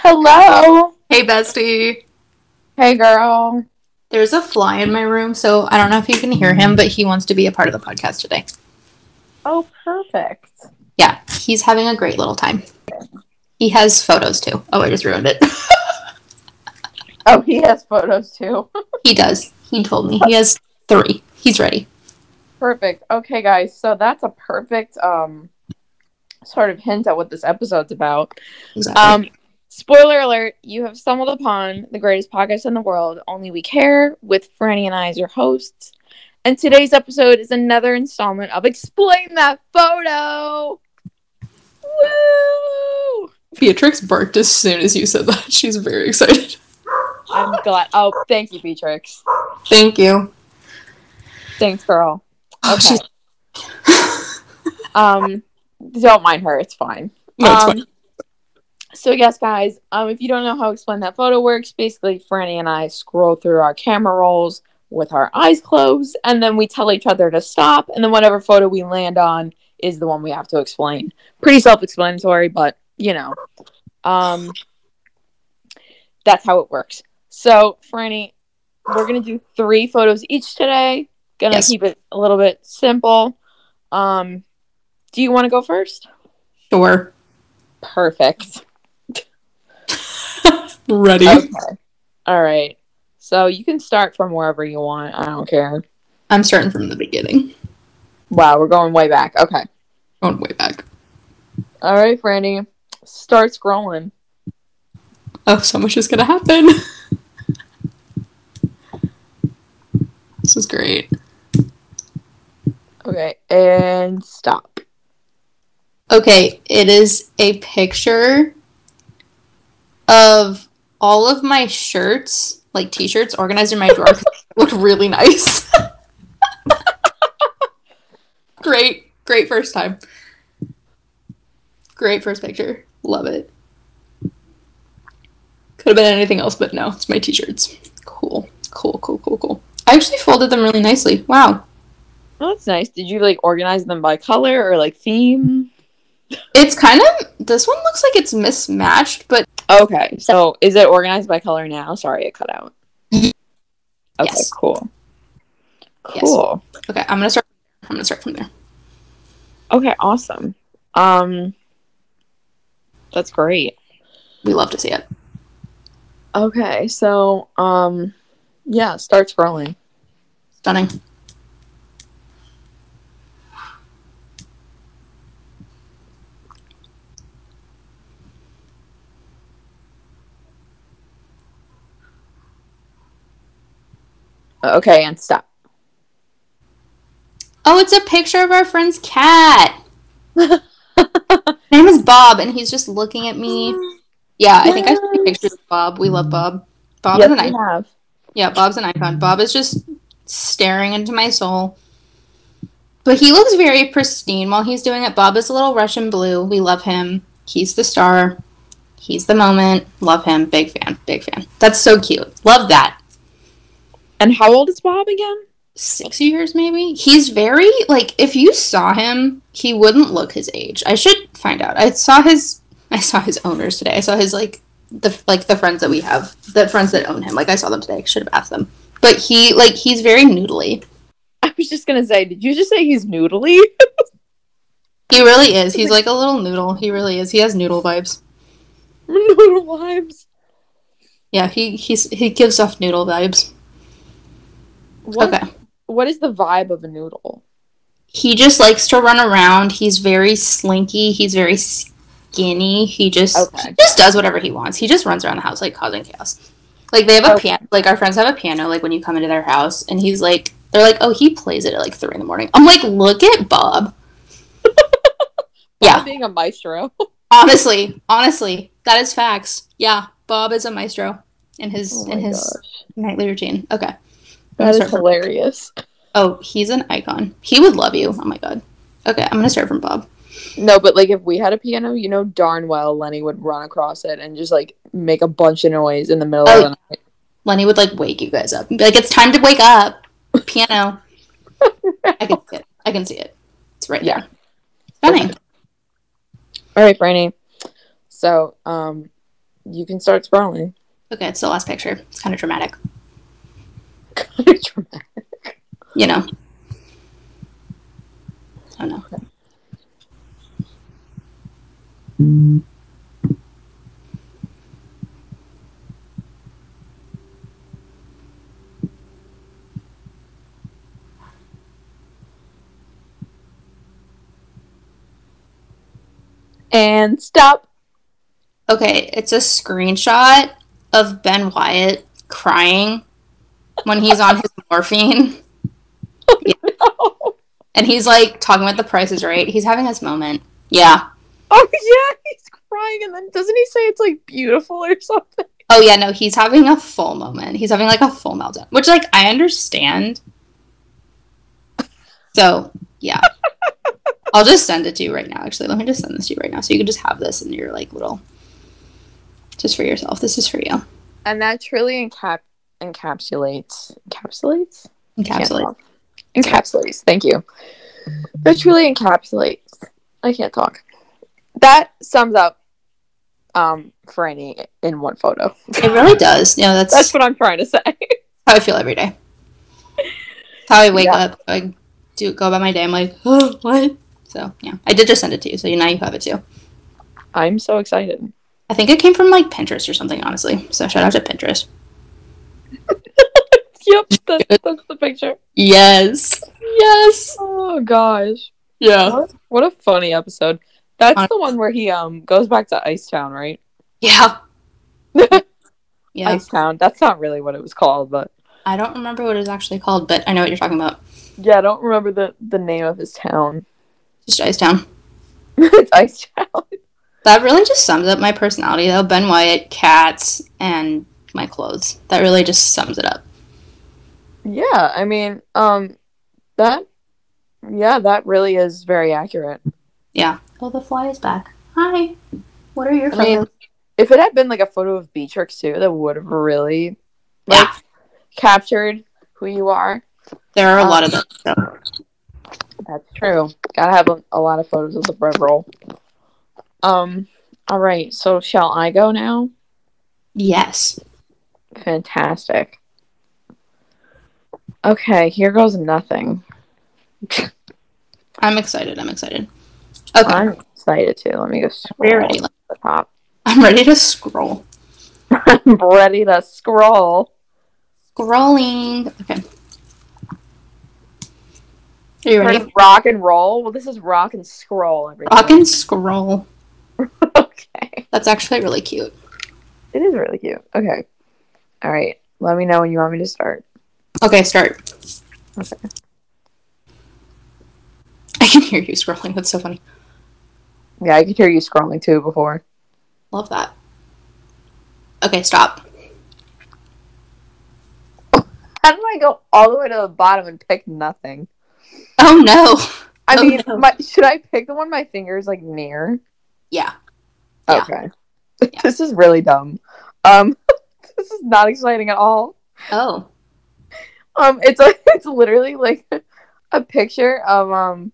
Hello. Hey, bestie. Hey, girl. There's a fly in my room, so I don't know if you can hear him, but he wants to be a part of the podcast today. Oh, perfect. Yeah, he's having a great little time. He has photos too. Oh, I just ruined it. Oh, he has photos too. He does. He told me. He has 3. He's ready. Perfect. Okay, guys. So that's a perfect sort of hint at what this episode's about. Exactly. Spoiler alert, you have stumbled upon the greatest podcast in the world, Only We Care, with Franny and I as your hosts. And today's episode is another installment of Explain That Photo. Woo! Beatrix barked as soon as you said that. She's very excited. I'm glad. Oh, thank you, Beatrix. Thank you. Thanks, girl. Oh, Okay. Don't mind her. It's fine. No, it's fine. So yes, guys, if you don't know how Explain That Photo works, basically Franny and I scroll through our camera rolls with our eyes closed, and then we tell each other to stop, and then whatever photo we land on is the one we have to explain. Pretty self-explanatory, but, you know. That's how it works. So, Franny, we're going to do 3 photos each today. Gonna keep it a little bit simple. Do you want to go first? Sure. Perfect. Ready. Okay. All right. So you can start from wherever you want. I don't care. I'm starting from the beginning. Wow, we're going way back. Okay. Going way back. All right, Franny. Start scrolling. Oh, so much is gonna happen. This is great. Okay, and stop. Okay, it is a picture of all of my shirts, like t-shirts, organized in my drawer because they look really nice. Great first time. Great first picture. Love it. Could have been anything else, but no, it's my t-shirts. Cool. I actually folded them really nicely. Wow. Oh, that's nice. Did you, like, organize them by color or, like, theme? It's kind of, this one looks like it's mismatched, but... Okay, so is it organized by color now? Sorry, it cut out. Okay, yes. Cool. Yes. Okay, I'm gonna start from there. Okay, awesome. That's great. We love to see it. Okay, so, yeah, start scrolling. Stunning. Okay, and stop. Oh, it's a picture of our friend's cat. His name is Bob, and he's just looking at me. Yeah, I think I should take pictures of Bob. We love Bob. Bob is an icon. Yeah, Bob's an icon. Bob is just staring into my soul. But he looks very pristine while he's doing it. Bob is a little Russian blue. We love him. He's the star. He's the moment. Love him. Big fan. That's so cute. Love that. And how old is Bob again? 6 years, maybe? He's very, like, if you saw him, he wouldn't look his age. I should find out. I saw his owners today. I saw his, the friends that we have, the friends that own him. Like, I saw them today. I should have asked them. But he's very noodly. I was just gonna say, did you just say he's noodly? He really is. He's like a little noodle. He really is. He has noodle vibes. Noodle vibes? Yeah, he gives off noodle vibes. What is the vibe of a noodle? He just likes to run around. He's very slinky. He's very skinny. He just does whatever he wants. He just runs around the house, like, causing chaos. Like, they have a piano. Like, our friends have a piano, like, when you come into their house. And he's like, they're like, oh, he plays it at, like, 3 a.m. I'm like, look at Bob. Bob being a maestro. Honestly, that is facts. Yeah, Bob is a maestro in his nightly routine. Okay. That is hilarious. Oh, he's an icon. He would love you. Oh my god. Okay, I'm gonna start from Bob. No, but, like, if we had a piano, you know darn well Lenny would run across it and just, like, make a bunch of noise in the middle of the night. Lenny would, like, wake you guys up and be like, it's time to wake up. Piano. I can see it. It's right there. Stunning. All right, Franny. So, You can start scrolling. Okay, it's the last picture. It's kind of dramatic. Kind of dramatic. You know. Oh no. And stop. Okay, it's a screenshot of Ben Wyatt crying when he's on his morphine. Yeah. No. And he's like talking about The Price is Right. He's having his moment. Yeah. Oh yeah, he's crying, and then doesn't he say it's like beautiful or something? Oh yeah, no, he's having a full moment. He's having like a full meltdown, which like I understand. So yeah, I'll just send it to you right now. Actually, let me just send this to you right now, so you can just have this in your like little, just for yourself. This is for you. And that truly encapsulates. Thank you. That truly encapsulates. I can't talk. That sums up Franny in one photo. It really does. You know, that's what I'm trying to say. How I feel every day. How I wake up. I go about my day. I'm like, oh, what? So yeah, I did just send it to you, so now you have it too. I'm so excited. I think it came from like Pinterest or something, honestly. So shout out to Pinterest. Yep, that's the picture. Yes. Oh gosh. Yeah. What a funny episode. That's the one where he goes back to Icetown, right? Yeah. Yeah. Icetown. That's not really what it was called, but I don't remember what it was actually called, but I know what you're talking about. Yeah, I don't remember the name of his town. Just Icetown. It's Icetown. That really just sums up my personality, though. Ben Wyatt, cats, and my clothes. That really just sums it up. Yeah, I mean, that really is very accurate. Yeah. Oh, the fly is back. Hi. What are your photos? I mean, if it had been like a photo of Beatrix too, that would have really captured who you are. There are a lot of them. So. That's true. Gotta have a lot of photos of the bread roll. All right. So shall I go now? Yes. Fantastic. Okay, here goes nothing. I'm excited. Okay. I'm excited too. Let me go scroll ready. To the top. I'm ready to scroll. I'm ready to scroll. Scrolling. Okay. Are you ready? Rock and roll? Well, this is rock and scroll. Everything. Rock and scroll. Okay. That's actually really cute. It is really cute. Okay. All right. Let me know when you want me to start. Okay, start. Okay. I can hear you scrolling. That's so funny. Yeah, I could hear you scrolling too before. Love that. Okay, stop. How did I go all the way to the bottom and pick nothing? Oh no. I mean, should I pick the one my finger's like near? Yeah. Okay. Yeah. This is really dumb. This is not exciting at all. Oh. It's literally like a picture of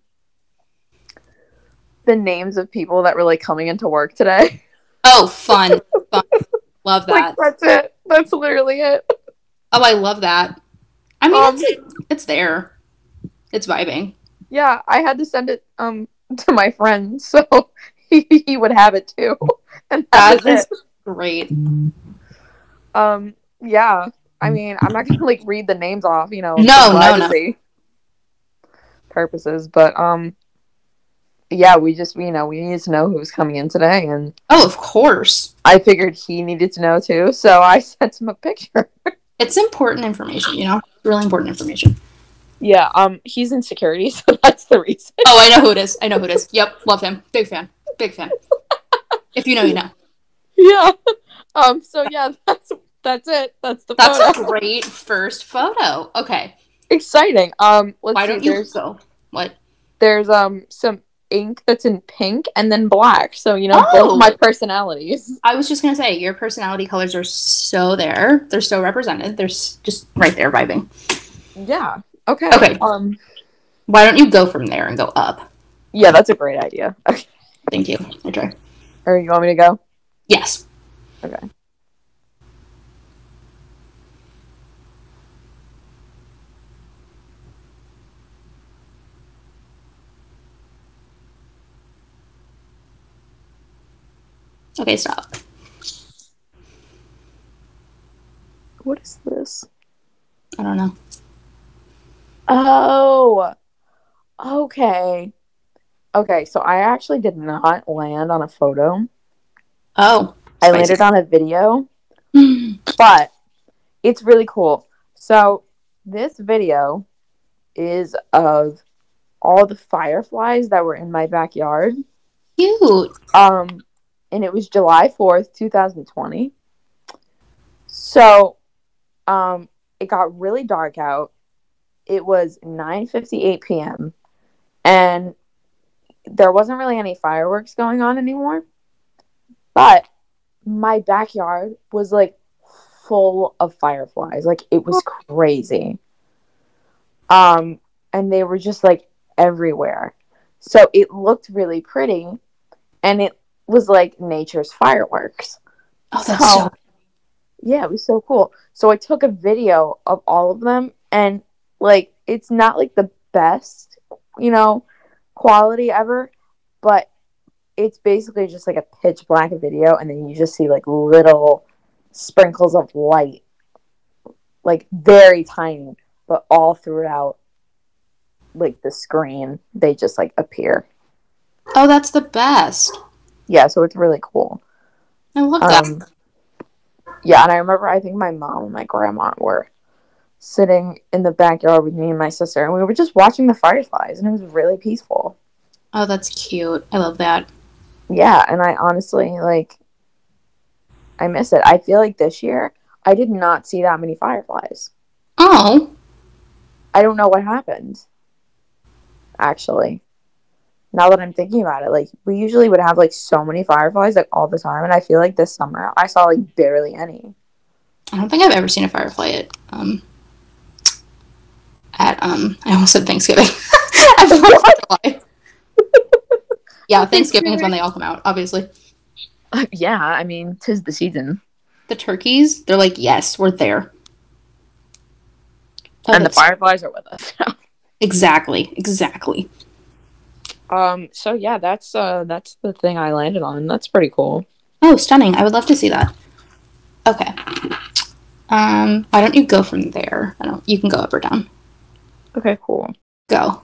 the names of people that were like coming into work today. Oh, fun. Love that. Like, that's it. That's literally it. Oh, I love that. I mean, it's there. It's vibing. Yeah, I had to send it to my friend so he would have it too. And that is great. Yeah. I mean, I'm not gonna like read the names off, No. Purposes, but yeah, we just we needed to know who was coming in today, and of course, I figured he needed to know too, so I sent him a picture. It's important information, really important information. Yeah, he's in security, so that's the reason. Oh, I know who it is. Yep, love him. Big fan. If you know, you know. Yeah. So yeah, that's it. That's the photo. That's a great first photo. Okay. Exciting. Why don't you go? What? There's some ink that's in pink and then black. So, both my personalities. I was just gonna say your personality colors are so there. They're so represented. They're just right there vibing. Yeah. Okay. Why don't you go from there and go up? Yeah, that's a great idea. Okay. Thank you. I try. Or you want me to go? Yes. Okay. Okay, stop. What is this? I don't know. Oh, okay. Okay, so I actually did not land on a photo. Oh, I spicy. landed on a video, but it's really cool. So this video is of all the fireflies that were in my backyard. Cute. And it was July 4th, 2020. So, it got really dark out. It was 9:58 p.m. and there wasn't really any fireworks going on anymore. But my backyard was like full of fireflies. Like it was crazy. And they were just like everywhere. So it looked really pretty and it was like nature's fireworks. Oh, that's so yeah, it was so cool. So I took a video of all of them and like it's not like the best, quality ever, but it's basically just like a pitch black video and then you just see like little sprinkles of light, like very tiny, but all throughout like the screen they just like appear. Oh, that's the best. Yeah, so it's really cool. I love that. Yeah, and I remember I think my mom and my grandma were sitting in the backyard with me and my sister and we were just watching the fireflies and it was really peaceful. Oh, that's cute. I love that. Yeah, and I honestly like I miss it. I feel like this year I did not see that many fireflies. Oh. I don't know what happened. Actually, now that I'm thinking about it, like we usually would have like so many fireflies like all the time and I feel like this summer I saw like barely any. I don't think I've ever seen a firefly I almost said Thanksgiving. Yeah, Thanksgiving is when they all come out, obviously. Yeah, I mean, 'tis the season. The turkeys, they're like, yes, we're there. Oh, and the fireflies are with us. Exactly. So yeah, that's the thing I landed on. That's pretty cool. Oh, stunning. I would love to see that. Okay. Why don't you go from there? You can go up or down. Okay, cool. Go.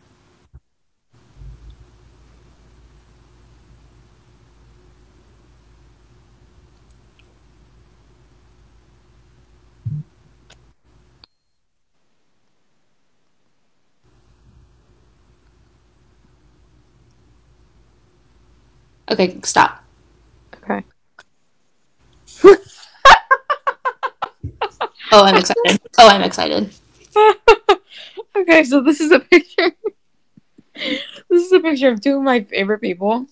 Okay, stop. Okay. Oh, I'm excited. Okay, so this is a picture. This is a picture of two of my favorite people.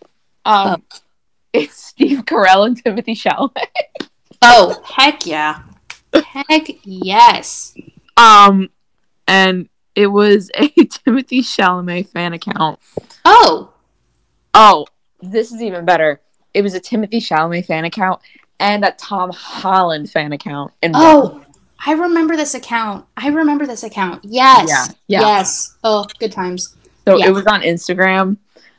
It's Steve Carell and Timothée Chalamet. Oh, heck yeah. Heck yes. And it was a Timothée Chalamet fan account. Oh, this is even better. It was a Timothée Chalamet fan account and a Tom Holland fan account. I remember this account. Yes. Yeah. Yes. Oh, good times. So it was on Instagram.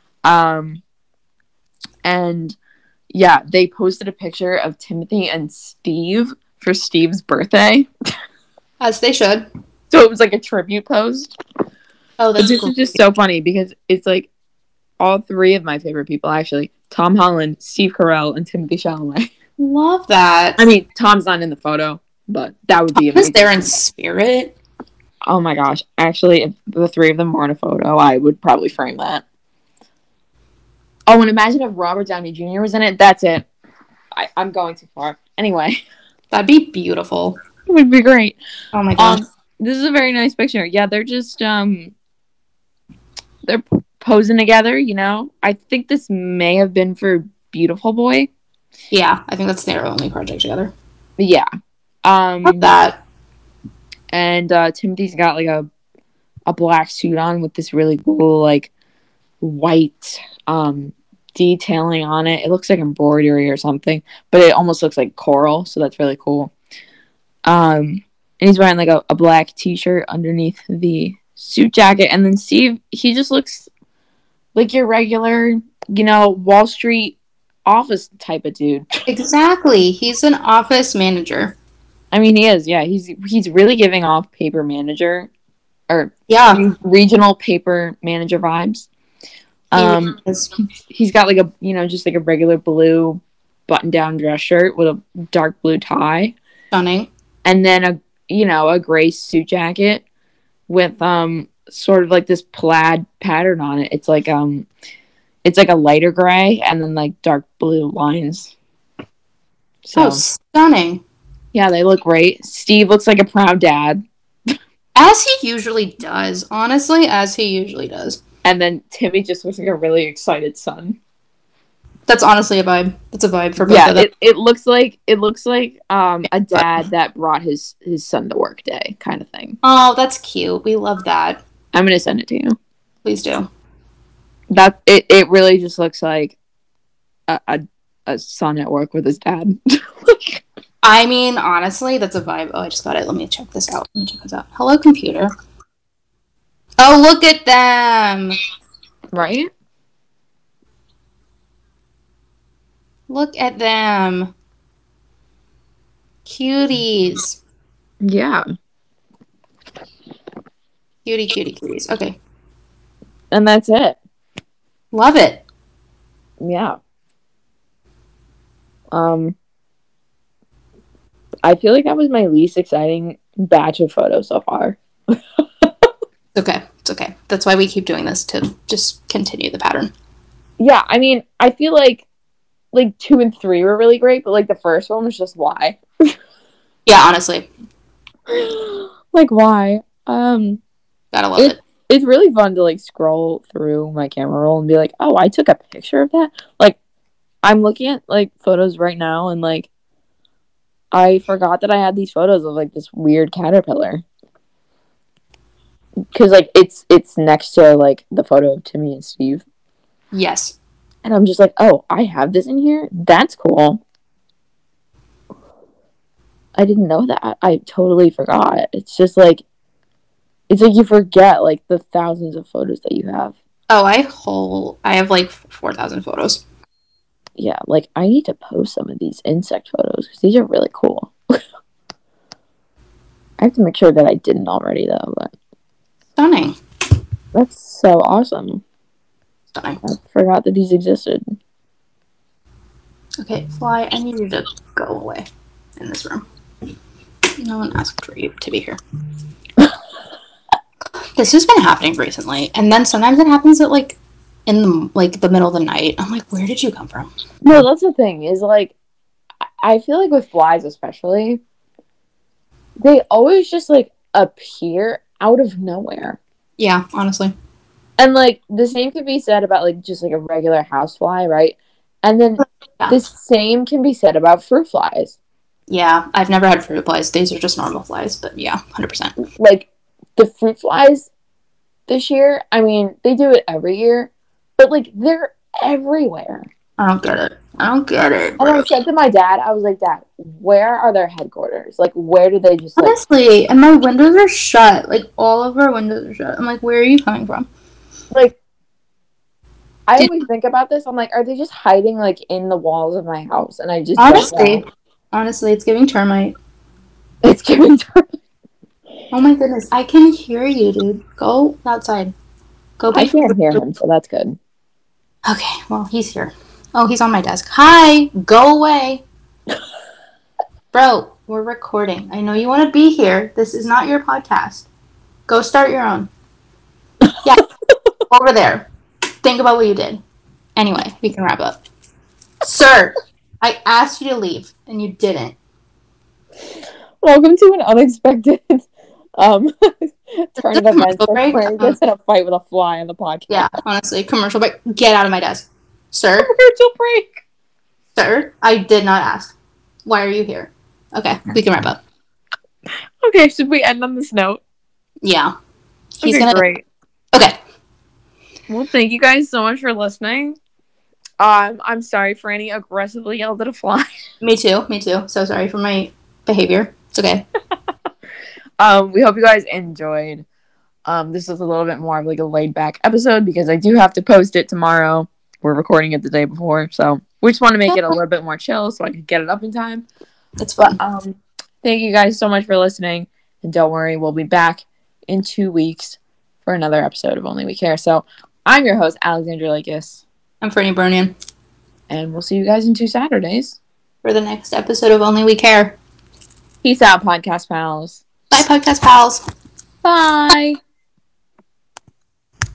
And yeah, they posted a picture of Timothy and Steve for Steve's birthday. As they should. So it was like a tribute post. Oh, that's cool. This is just so funny because it's like all three of my favorite people, actually. Tom Holland, Steve Carell, and Timothée Chalamet. Love that. I mean, Tom's not in the photo, but that would be amazing. Tom is there in spirit. Oh my gosh. Actually, if the three of them were in a photo, I would probably frame that. Oh, and imagine if Robert Downey Jr. was in it. That's it. I'm going too far. Anyway. That'd be beautiful. It would be great. Oh my gosh. This is a very nice picture. Yeah, they're just, they're posing together, I think this may have been for Beautiful Boy. Yeah, I think that's their only project together. Yeah. Love that. And Timothy's got like a black suit on with this really cool like white detailing on it. It looks like embroidery or something, but it almost looks like coral, so that's really cool. And he's wearing like a black t-shirt underneath the suit jacket, and then Steve, he just looks like your regular, Wall Street office type of dude. Exactly. He's an office manager. I mean, he is. Yeah, he's really giving off paper manager or regional paper manager vibes. He's got like a just like a regular blue button-down dress shirt with a dark blue tie. Stunning. And then a gray suit jacket with sort of like this plaid pattern on it. It's like a lighter gray and then like dark blue lines. So stunning. Yeah, they look great. Steve looks like a proud dad. As he usually does. Honestly, as he usually does. And then Timmy just looks like a really excited son. That's honestly a vibe. It's a vibe for both of them. It looks like a dad that brought his son to work day kind of thing. Oh, that's cute. We love that. I'm gonna send it to you. Please do. That it really just looks like a son at work with his dad. I mean, honestly, that's a vibe. Oh, I just got it. Let me check this out. Hello, computer. Oh, look at them. Right? Look at them. Cuties. Yeah. Cuties. Okay. And that's it. Love it. Yeah. I feel like that was my least exciting batch of photos so far. It's okay. That's why we keep doing this, to just continue the pattern. Yeah, I mean, I feel like 2 and 3 were really great, but like the first one was just why. Yeah, honestly. Like why? Gotta love it. It's really fun to like scroll through my camera roll and be like, oh, I took a picture of that. Like, I'm looking at like photos right now and like I forgot that I had these photos of like this weird caterpillar. Because like it's next to like the photo of Timmy and Steve. Yes. And I'm just like, oh, I have this in here? That's cool. I didn't know that. I totally forgot. It's just like, it's like you forget like the thousands of photos that you have. Oh, I have like 4,000 photos. Yeah, like I need to post some of these insect photos because these are really cool. I have to make sure that I didn't already though, but stunning. That's so awesome. Stunning. I forgot that these existed. Okay, Fly, I need you to go away in this room. No one asked for you to be here. This has been happening recently, and then sometimes it happens at like in the middle of the night. I'm like, where did you come from? No, that's the thing is like, I feel like with flies especially, they always just like appear out of nowhere. Yeah, honestly. And like the same could be said about like just like a regular housefly, right? And then the same can be said about fruit flies. Yeah, I've never had fruit flies. These are just normal flies, but yeah, 100%. Like the fruit flies this year, I mean, they do it every year, but like they're everywhere. I don't get it. Bro. And I said to my dad, I was like, Dad, where are their headquarters? Like, where do they just honestly, and my windows are shut. Like, all of our windows are shut. I'm like, where are you coming from? Like, I always think about this. I'm like, are they just hiding like in the walls of my house? And I just honestly, it's giving termite. It's giving termite. Oh my goodness, I can hear you, dude. Go outside. I can't hear him, so that's good. Okay, well, he's here. Oh, he's on my desk. Hi! Go away! Bro, we're recording. I know you want to be here. This is not your podcast. Go start your own. Yeah, over there. Think about what you did. Anyway, we can wrap up. Sir, I asked you to leave, and you didn't. Welcome to an unexpected turn of events where he gets in a fight with a fly on the podcast. Yeah, honestly, commercial break. Get out of my desk. Sir? Commercial break. Sir, I did not ask. Why are you here? Okay, we can wrap up. Okay, should we end on this note? Yeah. He's great. Okay. Well, thank you guys so much for listening. I'm sorry, Franny aggressively yelled at a fly. Me too. So sorry for my behavior. It's okay. We hope you guys enjoyed. This is a little bit more of like a laid back episode because I do have to post it tomorrow. We're recording it the day before, so we just want to make it a little bit more chill so I can get it up in time. That's fun. But, thank you guys so much for listening, and don't worry, we'll be back in 2 weeks for another episode of Only We Care. So I'm your host, Alexandra Lakis. I'm Franny Bronian. And we'll see you guys in 2 Saturdays for the next episode of Only We Care. Peace out, podcast pals. Bye, podcast pals. Bye.